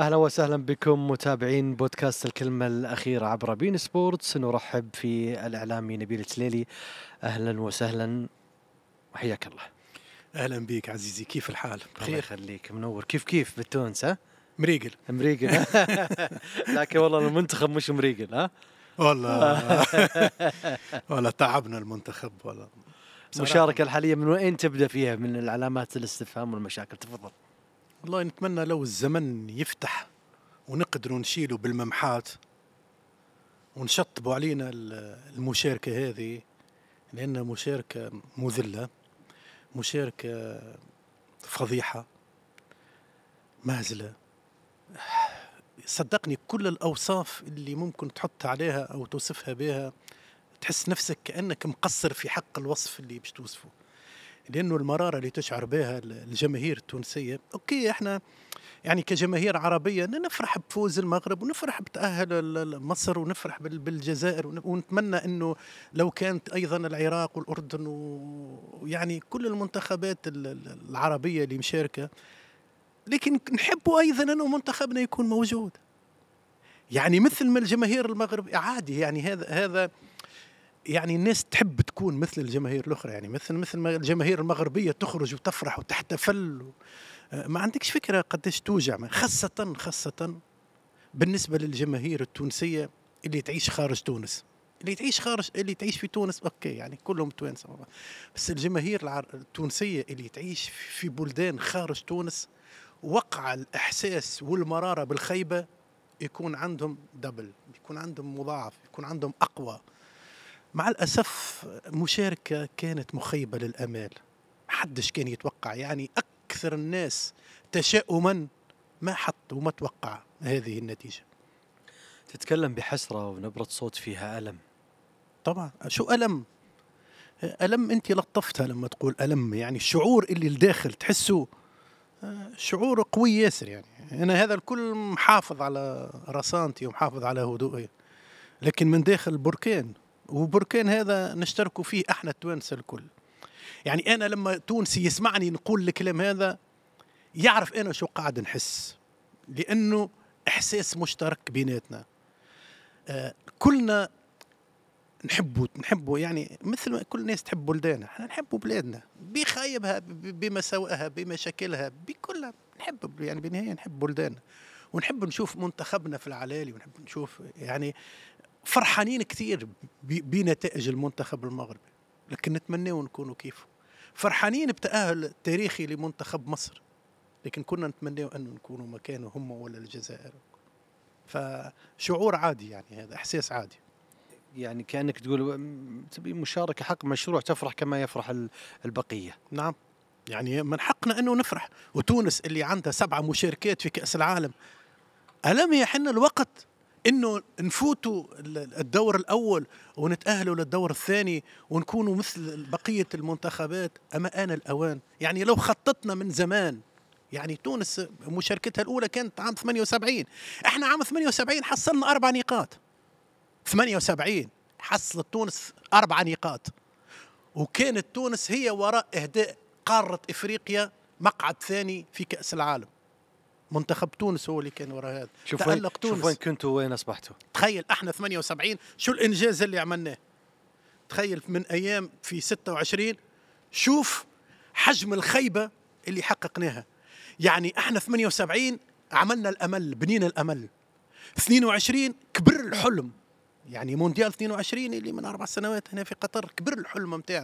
أهلا وسهلا بكم متابعين بودكاست الكلمة الأخيرة عبر بين سبورتس. نرحب في الإعلامي نبيل التليلي. أهلا وسهلا وحياك الله. أهلا بك عزيزي، كيف الحال؟ الله بخير؟ يخليك، منور. كيف بالتونس؟ ها مريقل مريقل. لكن والله المنتخب مش مريقل. ها والله. والله تعبنا المنتخب والله. المشاركة الحالية من وين تبدأ فيها من العلامات الاستفهام والمشاكل؟ تفضل. والله نتمنى لو الزمن يفتح ونقدروا نشيله بالممحات ونشطبوا علينا المشاركة هذه، لأنها مشاركة مذلة، مشاركة فضيحة، مهزلة. صدقني كل الأوصاف اللي ممكن تحط عليها أو توصفها بها تحس نفسك كأنك مقصر في حق الوصف اللي باش توصفه، لأنه المرارة اللي تشعر بها الجماهير التونسية. أوكي، إحنا يعني كجماهير عربية نفرح بفوز المغرب ونفرح بتأهل مصر ونفرح بالجزائر، ونتمنى أنه لو كانت أيضا العراق والأردن ويعني كل المنتخبات العربية اللي مشاركة، لكن نحب أيضا أنه منتخبنا يكون موجود، يعني مثل ما الجماهير المغرب عادي. يعني هذا يعني الناس تحب تكون مثل الجماهير الأخرى، يعني مثل ما الجماهير المغربية تخرج وتفرح وتحتفل. ما عندكش فكرة قديش توجع، خاصة بالنسبة للجماهير التونسية اللي تعيش خارج تونس. اللي تعيش في تونس أوكي، يعني كلهم توانسة، بس الجماهير التونسية اللي تعيش في بلدان خارج تونس، وقع الإحساس والمرارة بالخيبة يكون عندهم دبل، يكون عندهم مضاعف، يكون عندهم أقوى. مع الأسف مشاركة كانت مخيبة للأمال، محدش كان يتوقع، يعني أكثر الناس تشاؤما ما حط وما توقع هذه النتيجة. تتكلم بحسرة ونبرة صوت فيها ألم. طبعا شو ألم؟ ألم أنت لطفتها لما تقول ألم، يعني الشعور اللي الداخل تحسه شعور قوي ياسر. يعني أنا هذا الكل محافظ على رصانتي ومحافظ على هدوئي، لكن من داخل بركان، وبركان هذا نشتركوا فيه احنا التوانسه الكل. يعني انا لما تونسي يسمعني نقول الكلام هذا يعرف انا شو قاعد نحس، لانه احساس مشترك بيناتنا. كلنا نحبه يعني مثل ما كل الناس تحب بلدانها، احنا نحب بلادنا بخايبها بمساوئها بمشاكلها بكلها، نحب يعني بالنهايه نحب بلداننا، ونحب نشوف منتخبنا في العلالي، ونحب نشوف يعني فرحانين كثير بنتائج المنتخب المغربي، لكن نتمنى نكونوا كيفه. فرحانين بتأهل التاريخي لمنتخب مصر، لكن كنا نتمنى أن نكونوا مكانه هم ولا الجزائر. فشعور عادي، يعني هذا إحساس عادي. يعني كأنك تقول تبي مشاركة حق مشروع، تفرح كما يفرح البقية. نعم، يعني من حقنا أنه نفرح. وتونس اللي عندها 7 مشاركات في كأس العالم، ألم يحن الوقت إنه نفوتوا الدور الأول ونتأهلوا للدور الثاني ونكونوا مثل بقية المنتخبات؟ أما آن الأوان. يعني لو خططنا من زمان، يعني تونس مشاركتها الأولى كانت عام 78، إحنا عام 78 حصلنا 4 نقاط. 78 حصلت تونس 4 نقاط، وكانت تونس هي وراء إهداء قارة إفريقيا مقعد ثاني في كأس العالم. منتخب تونس هو اللي كان وراء هذا. تألق تونس. شوف وين كنتوا وين أصبحتوا. تخيل احنا 78 شو الإنجاز اللي عملناه. تخيل من أيام في 26 شوف حجم الخيبة اللي حققناها. يعني احنا 78 عملنا الأمل، بنينا الأمل. 22 كبر الحلم، يعني مونديال 22 اللي من 4 سنوات هنا في قطر، كبر الحلم متاعنا.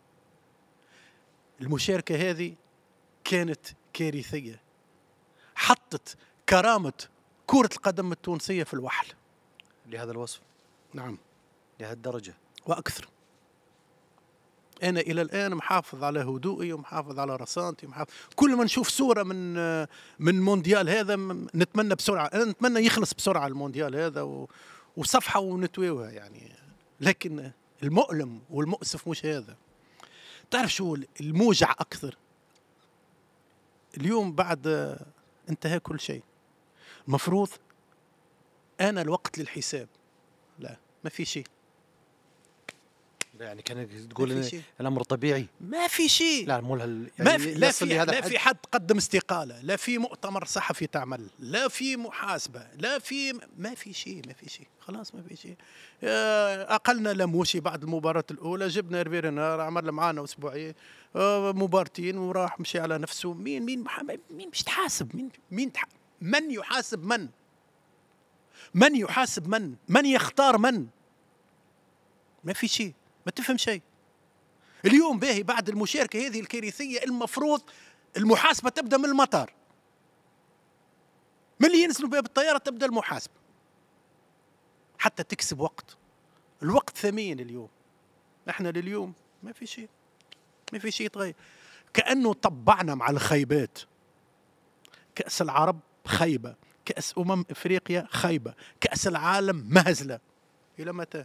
المشاركة هذه كانت كارثية، حطت كرامة كرة القدم التونسية في الوحل. لهذا الوصف؟ نعم، لهالدرجة وأكثر. أنا إلى الآن محافظ على هدوئي ومحافظ على رصانتي كل ما نشوف صورة من مونديال هذا نتمنى بسرعة، أنا نتمنى يخلص بسرعة المونديال هذا وصفحة ونتويوها يعني. لكن المؤلم والمؤسف مش هذا. تعرف شو الموجع أكثر؟ اليوم بعد انتهى كل شيء، المفروض أنا الوقت للحساب. لا، ما في شيء. يعني كان تقول ما إن في شيء، الامر طبيعي. ما في شيء. لا مو ما يعني في لا يصل في لهذا لا الحد. في حد قدم استقالة، لا في مؤتمر صحفي تعمل، لا في محاسبة، لا في ما في شيء، ما في شيء، خلاص ما في شيء. أقلنا لموشي بعد المباراة الأولى، جبنا ريفيرنار عمل معانا أسبوعين مبارتين وراح مشي على نفسه. مين مش تحاسب؟ من يحاسب من؟ من يحاسب من؟ من يختار من؟ ما في شيء، ما تفهم شيء. اليوم باهي بعد المشاركة هذه الكارثية المفروض المحاسبة تبدأ من المطار، من اللي ينزلوا بها بالطيارة تبدأ المحاسبة حتى تكسب وقت. الوقت ثمين اليوم. احنا لليوم ما في شيء، ما في شيء يتغير. كأنه طبعنا مع الخيبات. كأس العرب خيبة، كأس أفريقيا خيبة، كأس العالم مهزلة. إلى متى؟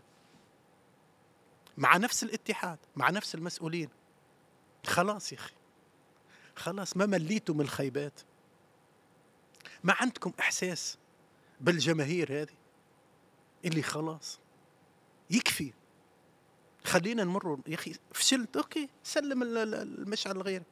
مع نفس الاتحاد، مع نفس المسؤولين. خلاص يا أخي، خلاص ما مليتوا من الخيبات؟ ما عندكم إحساس بالجماهير هذه اللي خلاص يكفي؟ خلينا نمر يا أخي. فشلت أوكي، سلم المشعل لغيرك.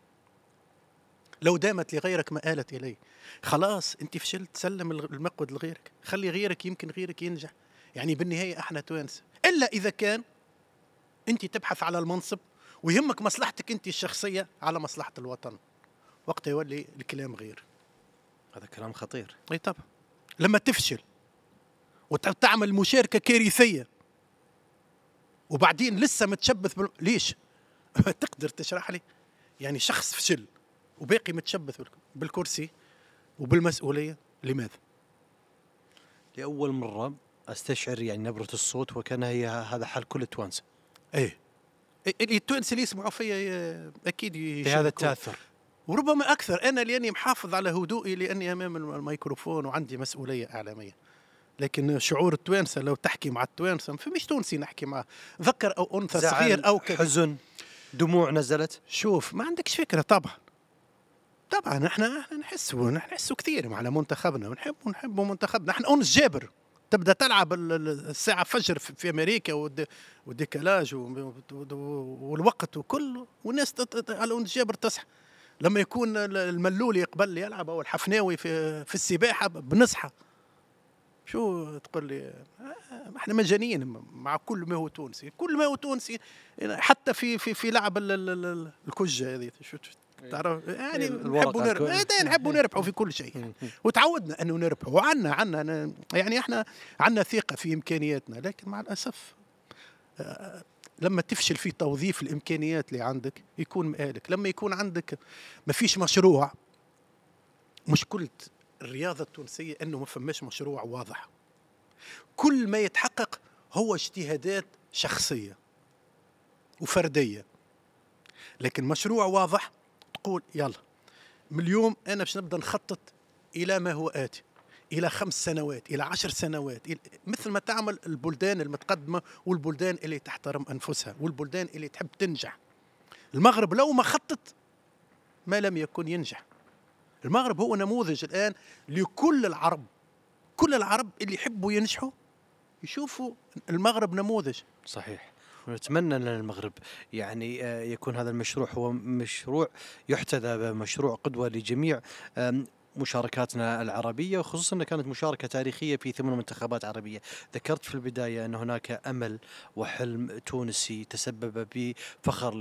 لو دامت لغيرك ما آلت إليه، خلاص أنت فشلت، سلم المقود لغيرك، خلي غيرك، يمكن غيرك ينجح. يعني بالنهاية احنا توانسة، إلا إذا كان أنت تبحث على المنصب ويهمك مصلحتك أنت الشخصية على مصلحة الوطن، وقتها يولي الكلام غير. هذا كلام خطير. أي طبعا. لما تفشل وتعمل مشاركة كارثية وبعدين لسه متشبث ليش؟ تقدر تشرح لي؟ يعني شخص فشل وباقي متشبث بالكرسي وبالمسؤولية، لماذا؟ لأول مرة أستشعر يعني نبرة الصوت وكان هي هذا حال كل التوانسة. ايه التوانسة اللي يسمعوا فيا اكيد بهذا التأثر، وربما اكثر. انا لاني محافظ على هدوئي لاني امام الميكروفون وعندي مسؤولية اعلامية. لكن شعور التوانسة لو تحكي مع التوانسة، فمش تونسي نحكي معه، ذكر او انثى، صغير او كبير، حزن، دموع نزلت. شوف ما عندكش فكرة. طبعا احنا نحس كثير على منتخبنا، ونحب منتخبنا. احنا أنس جابر تبدا تلعب الساعة فجر في امريكا والديكالاج والوقت وكله، والناس على أنس جابر تصحى. لما يكون الملولي يقبل يلعب او الحفناوي في السباحة بنصحى. شو تقول لي؟ احنا مجانين مع كل ما هو تونسي، كل ما هو تونسي، حتى في لعب الكجة هذه. شو تعرف يعني نحبوا نربحوا في كل شيء، وتعودنا انه نربحوا، وعنا يعني احنا عنا ثقة في امكانياتنا. لكن مع الاسف لما تفشل في توظيف الامكانيات اللي عندك يكون مآلك. لما يكون عندك ما فيش مشروع، مشكلة الرياضة التونسية انه ما فماش مشروع واضح. كل ما يتحقق هو اجتهادات شخصية وفردية، لكن مشروع واضح تقول يلا من اليوم أنا باش نبدأ نخطط إلى ما هو آتي، إلى 5 سنوات، إلى 10 سنوات، مثل ما تعمل البلدان المتقدمة والبلدان اللي تحترم أنفسها والبلدان اللي تحب تنجح. المغرب لو ما خطط ما لم يكن ينجح. المغرب هو نموذج الآن لكل العرب، كل العرب اللي يحبوا ينجحوا يشوفوا المغرب نموذج. صحيح. ونتمنى أن المغرب يعني يكون هذا المشروع هو مشروع يحتذى به، مشروع قدوة لجميع مشاركاتنا العربية، وخصوصا أنها كانت مشاركة تاريخية في 8 منتخبات عربية. ذكرت في البداية أن هناك أمل وحلم تونسي تسبب بفخر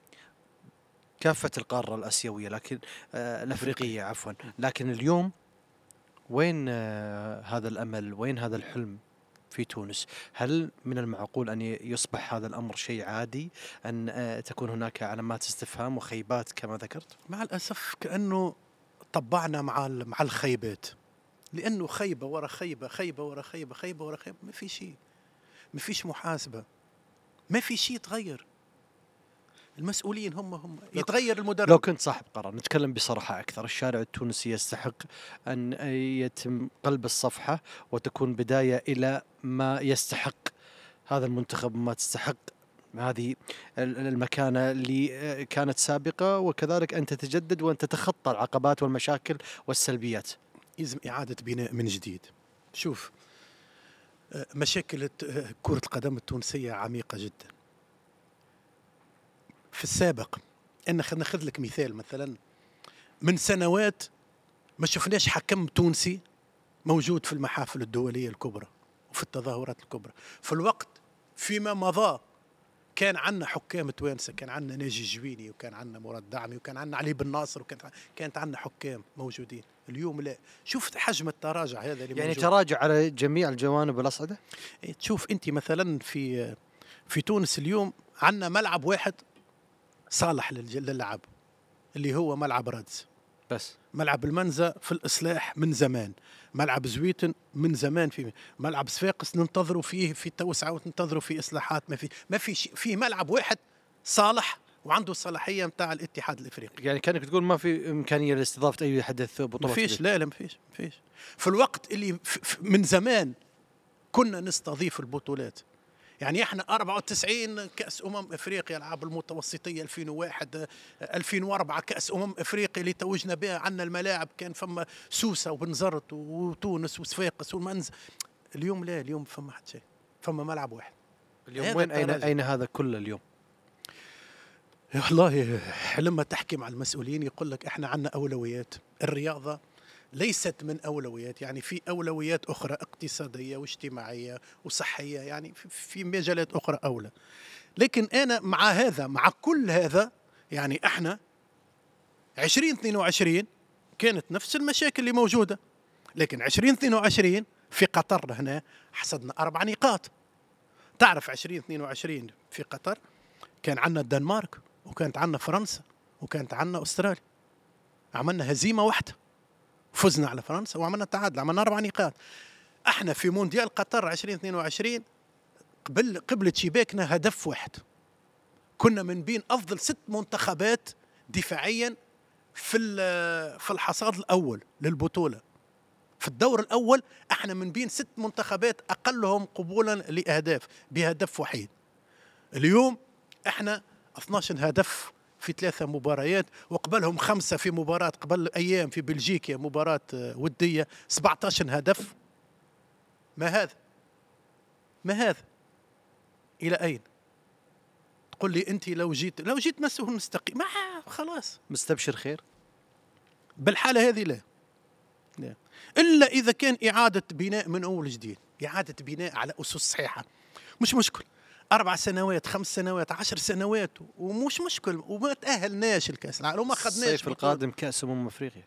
لكافة القارة الآسيوية، لكن الأفريقية عفوا. لكن اليوم وين هذا الأمل؟ وين هذا الحلم في تونس؟ هل من المعقول أن يصبح هذا الأمر شيء عادي، أن تكون هناك علامات استفهام وخيبات كما ذكرت؟ مع الأسف كأنه طبعنا مع الخيبات، لأنه خيبة ورا خيبة، خيبة ورا خيبة، خيبة ورا خيبة، ما في شيء، ما فيش محاسبة، ما في شيء يتغير. المسؤولين هم يتغير المدرب. لو كنت صاحب قرار، نتكلم بصراحة أكثر، الشارع التونسي يستحق أن يتم قلب الصفحة وتكون بداية إلى ما يستحق هذا المنتخب، ما تستحق هذه المكانة اللي كانت سابقة، وكذلك أن تتجدد وأن تتخطى العقبات والمشاكل والسلبيات. يلزم إعادة بناء من جديد. شوف، مشاكل كرة القدم التونسية عميقة جدا، في السابق، ان ناخذ لك مثال مثلا، من سنوات ما شفناش حكم تونسي موجود في المحافل الدولية الكبرى وفي التظاهرات الكبرى. في الوقت فيما مضى كان عندنا حكام توانسة، كان عندنا ناجي جويني، وكان عندنا مراد دعمي، وكان عندنا علي بن ناصر، كانت عندنا حكام موجودين. اليوم لا. شفت حجم التراجع هذا اللي يعني موجود. تراجع على جميع الجوانب الأصعدة. تشوف انت مثلا في تونس اليوم عندنا ملعب واحد صالح للعب، اللي هو ملعب رادس. بس ملعب المنزة في الإصلاح من زمان، ملعب زويتن من زمان، في ملعب صفاقس ننتظروا فيه في توسعة وننتظروا فيه إصلاحات. ما في فيه ملعب واحد صالح وعنده الصلاحية متاع الاتحاد الإفريقي. يعني كانك تقول ما في إمكانية لاستضافة أي حدث بطولة. ما فيش، لا ما فيش. في الوقت اللي من زمان كنا نستضيف البطولات. يعني احنا 94 كأس افريقيا العاب المتوسطيه، 2001 2004 كأس افريقيا اللي توجنا بها. عندنا الملاعب كان فما سوسه وبنزرت وتونس وصفاقس والمنز. اليوم لا، اليوم فما حد شيء، فما ملعب واحد. اليوم وين أين هذا كله اليوم؟ والله لما تحكي مع المسؤولين يقول لك احنا عندنا اولويات. الرياضه ليست من أولويات، يعني في أولويات أخرى اقتصادية واجتماعية وصحية، يعني في مجالات أخرى أولى. لكن أنا مع هذا، مع كل هذا، يعني احنا 2022 كانت نفس المشاكل اللي موجودة، لكن 2022 في قطر هنا حصدنا 4 نقاط. تعرف 2022 في قطر كان عندنا الدنمارك، وكانت عندنا فرنسا، وكانت عندنا أستراليا. عملنا هزيمة واحدة، فزنا على فرنسا وعملنا تعادل، عملنا 4 نقاط. احنا في مونديال قطر 2022 قبل شباكنا هدف واحد. كنا من بين افضل 6 منتخبات دفاعيا في الحصاد الاول للبطوله. في الدور الاول احنا من بين 6 منتخبات اقلهم قبولا لاهداف بهدف وحيد. اليوم احنا 12 هدف في 3 مباريات، وقبلهم 5 في مباراة قبل أيام في بلجيكا، مباراة ودية، 17 هدف. ما هذا إلى أين؟ تقول لي أنت لو جيت مسؤول مستقيم، ما خلاص مستبشر خير. بالحالة هذه لا، إلا إذا كان إعادة بناء من أول جديد، إعادة بناء على أسس صحيحة. مش مشكل 4 سنوات 5 سنوات 10 سنوات ومش مشكل، وما تأهلناش الكأس العالم وما خدناش. الصيف القادم كأس أفريقيا.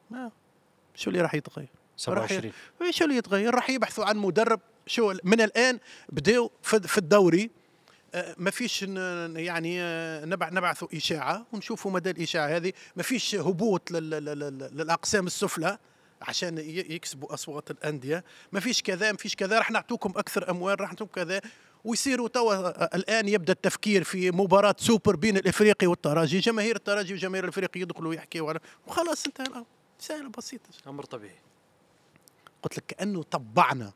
شو اللي راح يتغير؟ 27. شو اللي يتغير؟ راح يبحثوا عن مدرب. شو من الآن بدأوا في الدوري، ما فيش يعني نبعثوا إشاعة ونشوفوا مدى الإشاعة هذه. ما فيش هبوط للأقسام السفلى عشان يكسبوا أصوات الأندية. ما فيش كذا راح نعطوكم أكثر أموال، راح نعطوكم كذا. ويصيروا توا الآن يبدأ التفكير في مباراة سوبر بين الإفريقي والترجي. جماهير الترجي وجماهير الإفريقي يدخلوا يحكيوا وخلاص انتهى الأمر. سهلة بسيطة، أمر طبيعي. قلت لك كأنه طبعنا.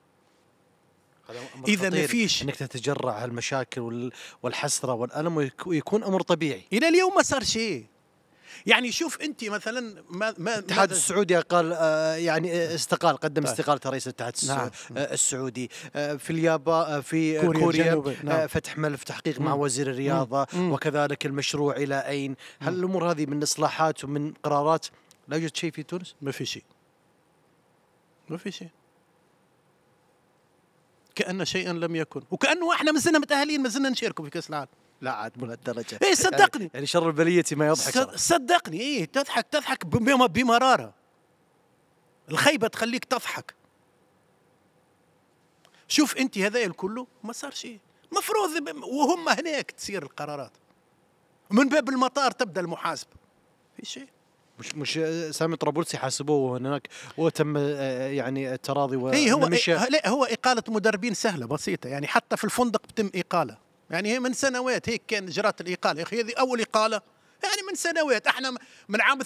إذا ما فيش أنك تتجرع هالمشاكل والحسرة والألم ويكون أمر طبيعي. إلى اليوم ما صار شيء. يعني شوف أنت مثلا الاتحاد السعودي قال يعني استقال، قدم استقالة رئيس الاتحاد السعودي. في اليابان، في كوريا فتح ملف تحقيق مع وزير الرياضة. وكذلك المشروع إلى أين؟ هل الأمور هذه من إصلاحات ومن قرارات؟ لا يوجد شيء في تونس؟ ما في شيء، كأن شيئا لم يكن، وكأنه احنا ما زلنا متأهلين، ما زلنا نشاركوا في كأس العالم. لا عاد من الدرجة. ايه صدقني، يعني شر البلية ما يضحك. صدقني ايه، تضحك بمرارة. الخيبة تخليك تضحك. شوف انت هذا الكله ما صار شيء. مفروض وهم هناك تصير القرارات، من باب المطار تبدأ المحاسبة. في شيء مش سامي طرابلسي حاسبوه هناك وتم يعني التراضي هو إقالة مدربين سهلة بسيطة. يعني حتى في الفندق بتم إقالة. يعني هي من سنوات هيك كان إجراءات الإقالة. يا أخي هذه أول إقالة، يعني من سنوات. احنا من عام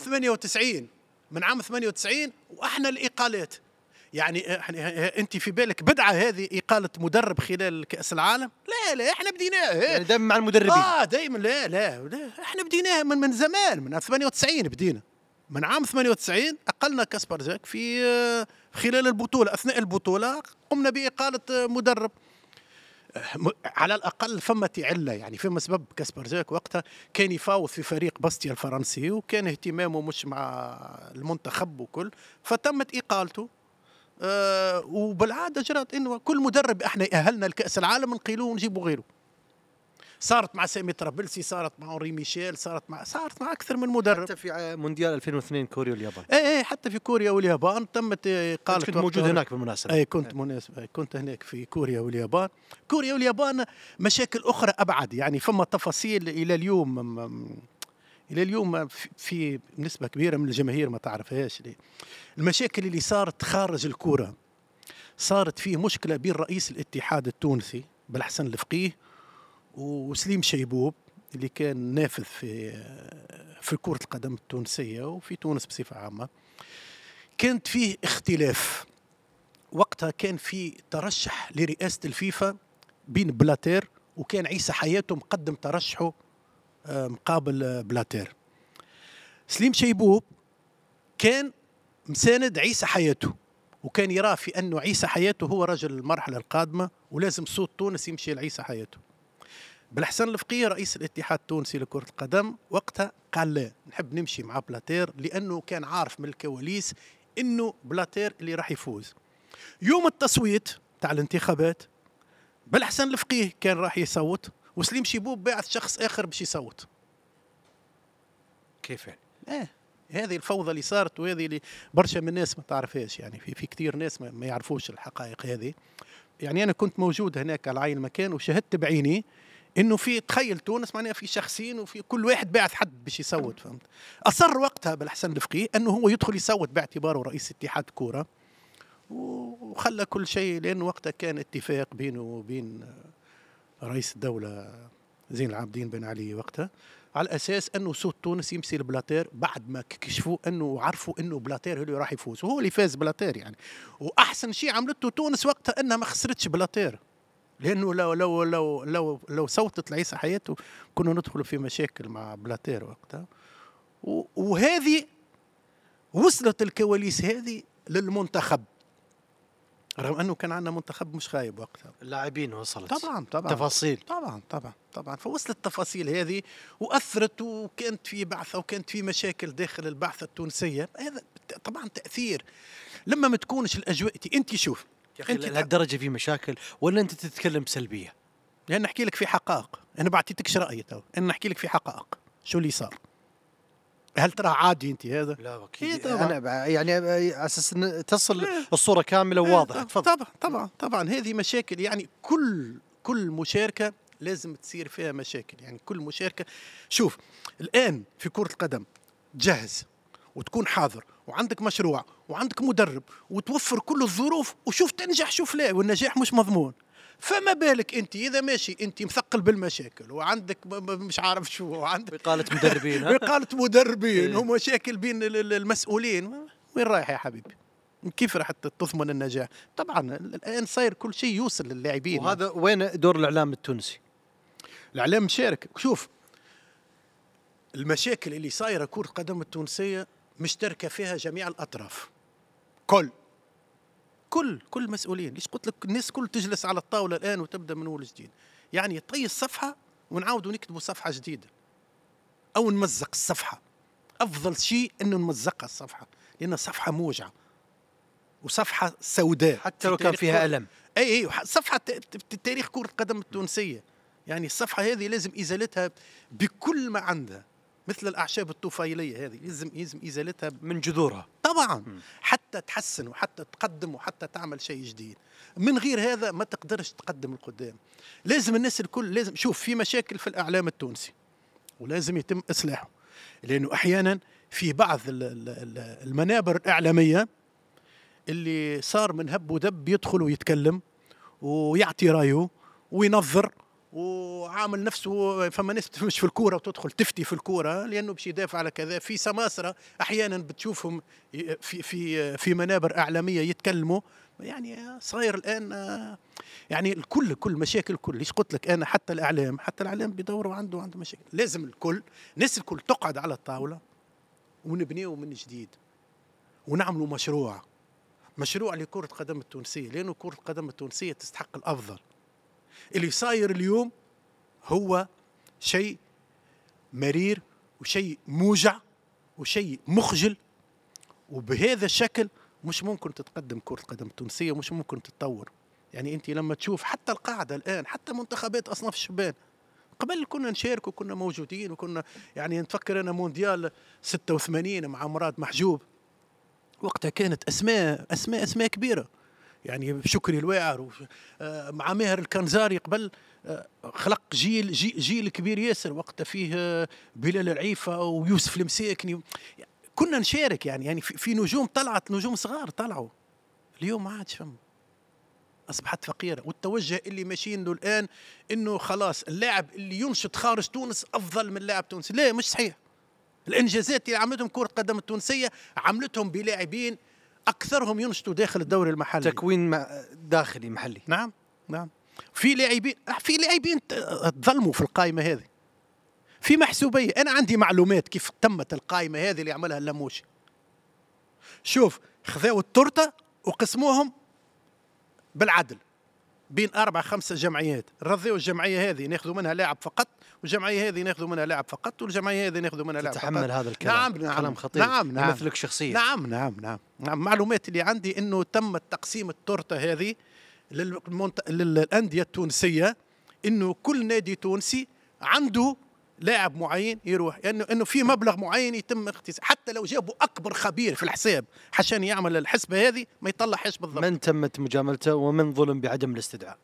98 وإحنا الإقالات. يعني أنت في بالك بدعة هذه إقالة مدرب خلال كأس العالم؟ لا احنا بديناها يعني دائما مع المدربين. دائما لا احنا بديناها من زمان، من 98 بدينا. من عام 98 أقلنا كاسبر جاك في خلال البطولة. أثناء البطولة قمنا بإقالة مدرب. على الأقل فما علة، يعني فما سبب. كاسبر جاك وقتها كان يفاوض في فريق باستيا الفرنسي، وكان اهتمامه مش مع المنتخب وكل، فتمت إقالته. وبالعادة جرت إنه كل مدرب إحنا أهلنا لكأس العالم نقيلوه ونجيبوا غيره. صارت مع سامي طرابلسي، صارت مع أوري ميشيل، صارت مع أكثر من مدرب. حتى في مونديال 2002 كوريا واليابان. اي حتى في كوريا واليابان تمت إقالة. كنت موجود هناك بالمناسبة. اي كنت مناسبة، كنت هناك في كوريا واليابان. كوريا واليابان مشاكل أخرى أبعد، يعني فما تفاصيل إلى اليوم، إلى اليوم في نسبة كبيرة من الجماهير ما تعرفهاش. المشاكل اللي صارت خارج الكورة، صارت فيه مشكلة بين رئيس الاتحاد التونسي بالحسن الفقيه وسليم شيبوب اللي كان نافذ في كرة القدم التونسية وفي تونس بصفة عامة. كانت فيه اختلاف وقتها، كان في ترشح لرئاسة الفيفا بين بلاتير، وكان عيسى حياته مقدم ترشحه مقابل بلاتير. سليم شيبوب كان مساند عيسى حياته، وكان يراه في أنه عيسى حياته هو رجل المرحلة القادمة ولازم صوت تونس يمشي لعيسى حياته. بالحسن الفقيه رئيس الاتحاد التونسي لكرة القدم وقتها قال لا، نحب نمشي مع بلاتير، لأنه كان عارف من الكواليس أنه بلاتير اللي راح يفوز. يوم التصويت تاع الانتخابات بالحسن الفقيه كان راح يصوت، وسليم شيبوب بعث شخص آخر باش يصوت. كيف يعني؟ هذه الفوضى اللي صارت، وهذه اللي برشا من الناس ما تعرفهاش، يعني في كثير ناس ما يعرفوش الحقائق هذه. يعني أنا كنت موجود هناك على عين المكان وشهدت بعيني انه في، تخيل تونس معناها في شخصين وفي كل واحد باعث حد باش يصوت، فهمت. اصر وقتها بالحسن الفقيه انه هو يدخل يصوت باعتباره رئيس اتحاد كوره، وخلى كل شيء، لانه وقتها كان اتفاق بينه وبين رئيس الدوله زين العابدين بن علي وقتها، على اساس انه صوت تونس يمشي لبلاتير، بعد ما كشفوا انه عرفوا انه بلاتير هو اللي راح يفوز، وهو اللي فاز بلاتير يعني. واحسن شيء عملته تونس وقتها انها ما خسرتش بلاتير، لانه لو صوتت لعيسى حياته كنا ندخل في مشاكل مع بلاتير وقتها. وهذه وصلت الكواليس هذه للمنتخب، رغم انه كان عندنا منتخب مش خايب وقتها. اللاعبين وصلت طبعا تفاصيل، طبعا فوصلت التفاصيل هذه واثرت، وكانت في بعثه وكانت في مشاكل داخل البعثه التونسيه. هذا طبعا تاثير لما ما تكونش الاجواء. انت شوف يا اخي لهالدرجه في مشاكل ولا انت تتكلم بسلبيه؟ يعني نحكي لك في حقائق، انا بعطيتكش رايي تو، انا نحكي لك في حقائق شو اللي صار. هل ترى عادي انت هذا؟ لا اكيد، انا يعني على اساس ان تصل الصوره كامله وواضحه. تفضل. طبعا هذه مشاكل، يعني كل مشاركه لازم تصير فيها مشاكل، يعني كل مشاركه. شوف الان في كره القدم تجهز وتكون حاضر وعندك مشروع وعندك مدرب وتوفر كل الظروف، وشوف تنجح شوف لا، والنجاح مش مضمون. فما بالك انت اذا ماشي انت مثقل بالمشاكل وعندك مش عارف شو، وعندك بقالة مدربين ومشاكل بين المسؤولين، وين رايح يا حبيبي؟ كيف راح تضمن النجاح؟ طبعا الان صاير كل شيء يوصل للاعبين. وهذا وين دور الاعلام التونسي؟ الاعلام مشارك. شوف المشاكل اللي صايره كرة القدم التونسيه مشتركه فيها جميع الاطراف، كل مسؤولين. ليش قلت لك الناس كل تجلس على الطاوله الان وتبدا من اول جديد؟ يعني طي الصفحه ونعاودوا نكتبوا صفحه جديده، او نمزق الصفحه. افضل شيء انه نمزقها الصفحه، لان صفحه موجعه وصفحه سوداء حتى لو كان فيها الم. اي صفحه تاريخ كره القدم التونسيه. يعني الصفحه هذه لازم ازالتها بكل ما عندها، مثل الاعشاب الطفيليه هذه لازم ازالتها من جذورها طبعا، حتى تحسن وحتى تقدم وحتى تعمل شيء جديد. من غير هذا ما تقدرش تقدم القدام. لازم الناس الكل لازم. شوف في مشاكل في الاعلام التونسي ولازم يتم اصلاحه، لانه احيانا في بعض المنابر الاعلاميه اللي صار من هب ودب يدخل ويتكلم ويعطي رايه وينظر وعامل نفسه. فما ناس تفهمش في الكوره وتدخل تفتي في الكوره لانه باش يدافع على كذا. في سماسره احيانا بتشوفهم في منابر اعلاميه يتكلموا. يعني صاير الان يعني كل مشاكل كل. ليش قلت لك انا حتى الاعلام بدوره عنده مشاكل. لازم الناس الكل تقعد على الطاوله ونبنيه من جديد ونعملوا مشروع لكرة القدم التونسية، لأنه كرة القدم التونسية تستحق الأفضل. اللي صاير اليوم هو شيء مرير وشيء موجع وشيء مخجل، وبهذا الشكل مش ممكن تتقدم كرة القدم التونسية، مش ممكن تتطور. يعني أنت لما تشوف حتى القاعدة الآن، حتى منتخبات أصناف الشبان، قبل كنا نشارك وكنا موجودين وكنا يعني نتفكر أنا مونديال 86 مع مراد محجوب، وقتها كانت أسماء كبيرة، يعني شكري الواعر مع ماهر الكنزاري قبل، خلق جيل كبير ياسر، وقتها فيه بلال العيفة ويوسف المساكني، كنا نشارك يعني في نجوم طلعت، نجوم صغار طلعوا. اليوم ما عادش فهم، أصبحت فقيرة. والتوجه اللي ماشيين له الآن إنه خلاص اللاعب اللي ينشط خارج تونس أفضل من لاعب تونسي. لا، مش صحيح. الإنجازات اللي عملتهم كرة القدم التونسية عملتهم بلاعبين أكثرهم ينشطوا داخل الدوري المحلي، تكوين داخلي محلي. نعم. في لاعبين تظلموا في القائمة هذه، في محسوبية. أنا عندي معلومات كيف تمت القائمة هذه اللي عملها اللموشي. شوف، خذوا التورتة وقسموهم بالعدل بين 4-5 جمعيات، رضيوا الجمعية هذه ناخذوا منها لاعب فقط، والجمعية هذه ناخذوا منها لاعب فقط، والجمعية هذه ناخذوا منها لاعب فقط. تتحمل هذا الكلام؟ نعم. كلام خطير. نعم. يمثلك شخصيا. نعم. معلومات اللي عندي إنه تم تقسيم التورتة هذه للأندية التونسية، إنه كل نادي تونسي عنده لاعب معين يروح، إنه في مبلغ معين يتم اختصاصه، حتى لو جابوا أكبر خبير في الحساب عشان يعمل الحسبة هذه ما يطلعش بالضبط. من تمت مجاملته ومن ظلم بعدم الاستدعاء؟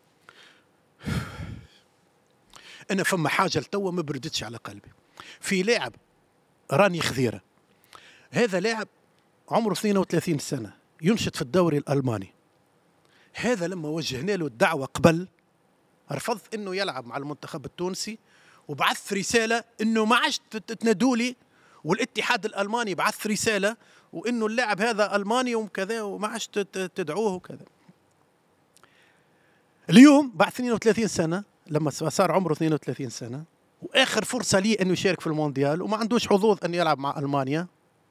أنا فما حاجة لتوا ما بردتش على قلبي. في لاعب راني خذيرة، هذا لاعب عمره 32 سنة ينشط في الدوري الألماني. هذا لما وجهنا له الدعوة قبل رفض إنه يلعب مع المنتخب التونسي، وبعث رسالة إنه ما عادش تنادولي، والاتحاد الألماني بعث رسالة وإنه اللاعب هذا ألماني وكذا وما عادش تدعوه وكذا. اليوم بعد 32 سنة لما صار عمره 32 سنة وآخر فرصة ليه إنه يشارك في المونديال وما عندوش حظوظ إنه يلعب مع ألمانيا،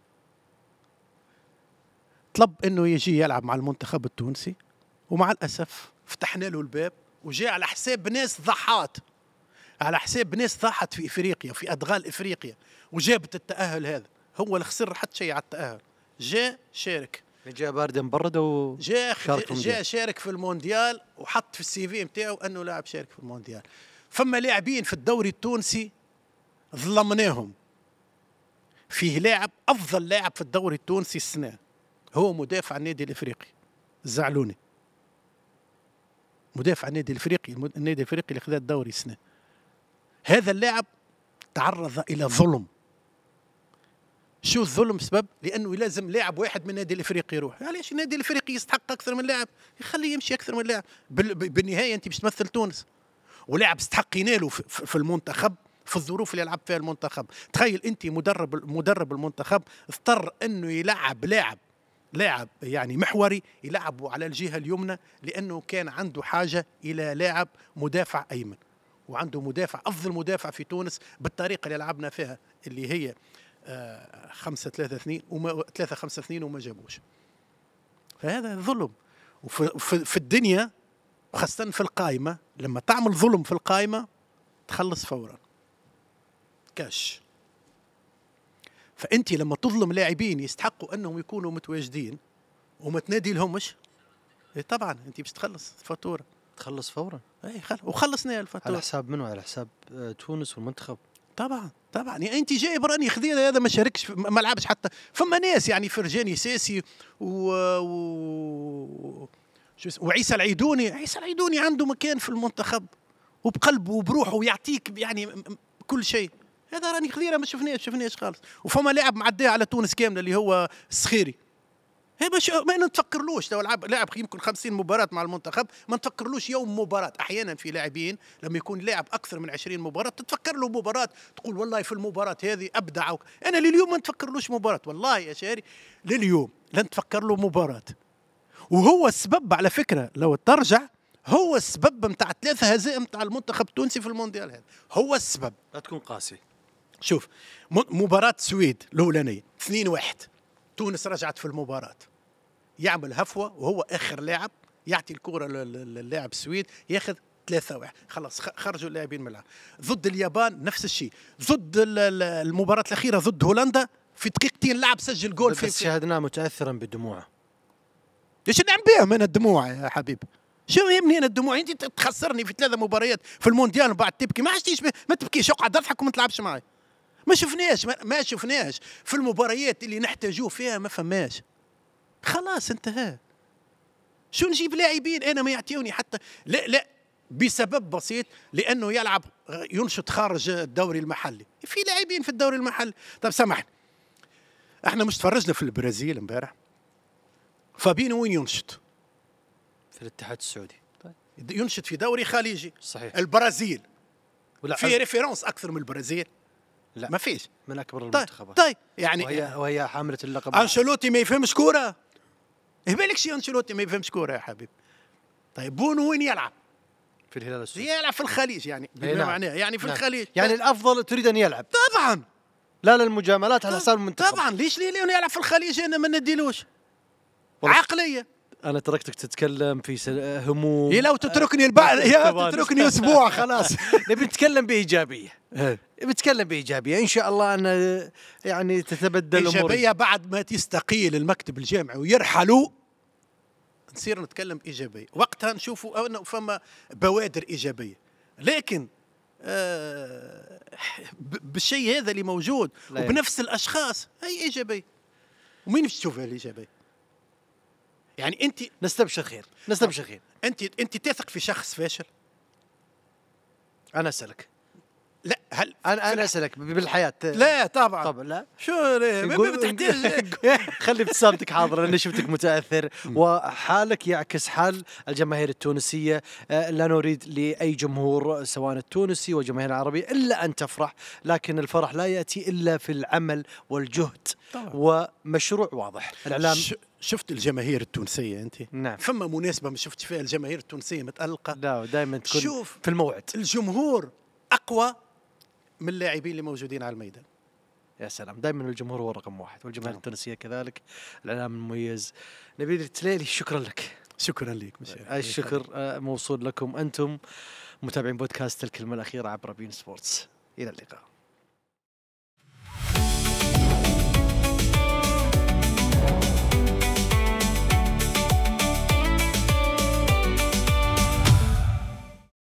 طلب إنه يجي يلعب مع المنتخب التونسي، ومع الأسف فتحنا له الباب وجاء على حساب ناس ضحات، على حساب ناس ضاحت في إفريقيا، في أدغال إفريقيا، وجابت التأهل. هذا هو اللي خسر حتى شيء على التأهل. جاء شارك، جاء بارد مبرد جاء شارك في المونديال وحط في السي في نتاعو أنه لاعب شارك في المونديال. فما لاعبين في الدوري التونسي ظلمناهم. فيه لاعب أفضل لاعب في الدوري التونسي السنة، هو مدافع النادي الإفريقي الزعلوني، مدافع النادي الإفريقي اللي خذ الدوري السنة. هذا اللاعب تعرض إلى ظلم. شو الظلم؟ سبب لأنه لازم لاعب واحد من النادي الإفريقي يروح. علاش النادي الإفريقي يستحق أكثر من لاعب؟ يخليه يمشي أكثر من لاعب. بالنهاية أنت باش تمثل تونس، ولاعب استحقينا له في المنتخب في الظروف اللي يلعب فيها المنتخب. تخيل أنت مدرب المنتخب اضطر أنه يلعب لاعب يعني محوري يلعبه على الجهة اليمنى، لأنه كان عنده حاجة إلى لاعب مدافع أيمن، وعنده مدافع أفضل مدافع في تونس بالطريقة اللي لعبنا فيها اللي هي 5-3-2 3-5-2 وما جابوش. فهذا ظلم. وفي الدنيا خاصة في القائمة، لما تعمل ظلم في القائمة تخلص فورا كاش. فأنت لما تظلم لاعبين يستحقوا أنهم يكونوا متواجدين وما تنادي لهمش، طبعا أنت باش تخلص فاتورة. تخلص فورا. وخلصنا الفاتورة. على حساب منو؟ على حساب تونس والمنتخب. طبعا يعني انت جايب راني خذير هذا ما شاركش ما لعبش حتى. فما ناس يعني فرجاني ساسي وعيسى العيدوني عنده مكان في المنتخب وبقلبه وبروحه ويعطيك يعني كل شيء. هذا راني خذيره ما شفناش خالص. وفما لاعب معديه على تونس كامله اللي هو السخيري، ما نتفكرلوش لو لاعب يمكن 50 مباراة مع المنتخب ما نتفكرلوش يوم مباراة. أحيانا في لاعبين لما يكون لاعب أكثر من 20 مباراة تتفكر له مباراة، تقول والله في المباراة هذه أبدع. أنا لليوم ما نتفكرلوش مباراة، والله يا شاري لليوم لن تفكر له مباراة. وهو السبب على فكرة لو ترجع، هو السبب متاع 3 هزائم متاع المنتخب التونسي في المونديال. هذا هو السبب. لا تكون قاسي. شوف مباراة السويد الأولانية 2-1، تونس رجعت في المباراة، يعمل هفوة وهو آخر لاعب يعطي الكرة للاعب السويد ياخذ 3-1 خلاص خرجوا اللاعبين من الملعب. ضد اليابان نفس الشيء، ضد المباراة الأخيرة ضد هولندا في دقيقتين لعب سجل جول بس شاهدناه متاثرا بدموعه. ايش نعم بيها من الدموع يا حبيبي؟ شو يهمني انا الدموع؟ انت تخسرني في 3 مباريات في المونديال وبعد تبكي. ما عشتيش ما تبكيش، اقعد اضحك وما تلعبش معي. ما شفناش في المباريات اللي نحتاجوه فيها، ما فماش. خلاص انتهى. شو نجيب لاعبين انا ما يعطيوني حتى لا بسبب بسيط، لانه يلعب ينشط خارج الدوري المحلي. في لاعبين في الدوري المحلي. طيب سامحني، احنا مش تفرجنا في البرازيل امبارح؟ فابينو وين ينشط؟ في الاتحاد السعودي. طيب ينشط في دوري خليجي. صحيح. البرازيل ولا في ريفيرونس اكثر من البرازيل؟ لا ما فيش. من اكبر المنتخبات. طيب يعني وهي حامله اللقب. انشيلوتي ما يفهمش كوره؟ ايه بالك شي انشيلوتي ما يفهمش كوره يا حبيبي؟ طيب بونو وين يلعب؟ في الهلال السعودي. يلعب في الخليج يعني بما نعم. معناه يعني في نعم. الخليج. يعني الافضل تريد ان يلعب طبعا لا للمجاملات على حساب المنتخب. طبعا ليش ليون يلعب في الخليج انا ما نديلوش عقليه. انا تركتك تتكلم في هموم. إيه لو تتركني يا تتركني اسبوع خلاص. نبي نتكلم بايجابيه. بتكلم بايجابيه ان شاء الله ان يعني تتبدل الامور. ايجابيه بعد ما تستقيل المكتب الجامعي ويرحلوا نصير نتكلم بايجابيه، وقتها نشوفوا انه فما بوادر ايجابيه. لكن بالشيء هذا اللي موجود وبنفس الاشخاص هي ايجابيه. ومين باش تشوفها الايجابيه؟ يعني انت نستبشر خير. نستبشر خير. انت تثق في شخص فاشل؟ انا اسالك. لا هل انا اسالك بالحياه؟ لا طبعا. طبعا لا. شو ما بتحتاج. خلي ابتسامتك حاضره لاني شفتك متاثر، وحالك يعكس حال الجماهير التونسيه. لا نريد لاي جمهور سواء التونسي والجماهير العربيه الا ان تفرح، لكن الفرح لا ياتي الا في العمل والجهد طبعا. ومشروع واضح. الاعلام شفت الجماهير التونسيه انت؟ نعم. فما مناسبه ما شفت فيها الجماهير التونسيه متالقه؟ لا دائما تكون شوف في الموعد. الجمهور اقوى من اللاعبين اللي موجودين على الميدان. يا سلام، دائما الجمهور هو رقم واحد والجماهير التونسية كذلك. الإعلام المميز نبيل التليلي، شكرا لك. شكرا لك. الشكر موصول لكم أنتم متابعين بودكاست الكلمة الأخيرة عبر بين سبورتس. إلى اللقاء.